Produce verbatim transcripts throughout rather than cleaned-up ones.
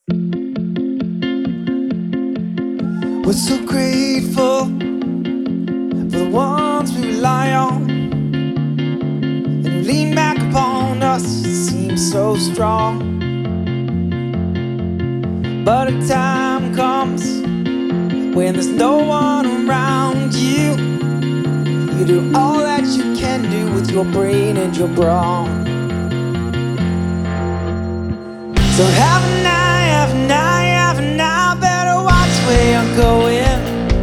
We're so grateful for the ones we rely on, and who lean back upon us, seems so strong. But a time comes when there's no one around you. You do all that you can do with your brain and your brawn. So have a night, have a night, have a night. Better watch where you're going.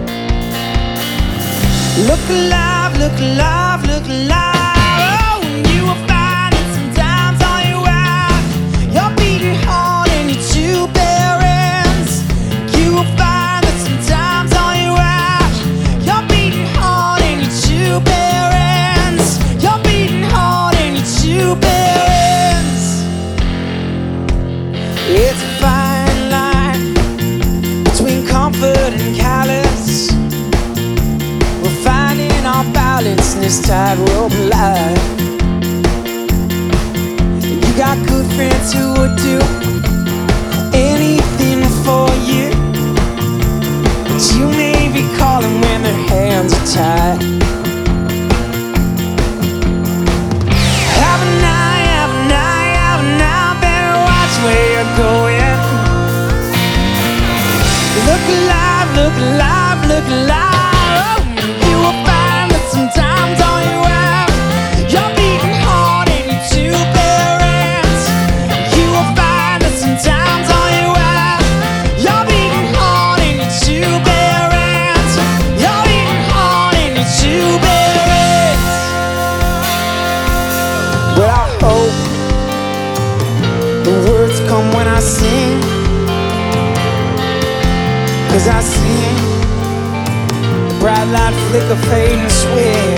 Look alive, look alive, look alive. Oh, and you will find that sometimes all you have, you're beating hard in your two bare ends. You will find that sometimes all you have, you're beating hard in your two bare ends. You're beating hard in your two bare ends. It's a fine line between comfort and callous. We're finding our balance in this tightrope life. You got good friends who would do anything for you, but you may be calling when their hands are tied. Have a night, have a night, have a night. Better watch where you're going. Look alive, look alive, look alive. Oh, you will find that sometimes all you have, you're beating hard in your two bare ends. You will find that sometimes all you have, you're beating hard in your two bare ends. You're beating hard in your two bare ends. Well, I hope the words come when I sing, 'cause I sing the bright light flicker, fade and swing.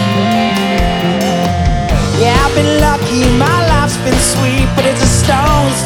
Yeah, I've been lucky, my life's been sweet, but it's a stone's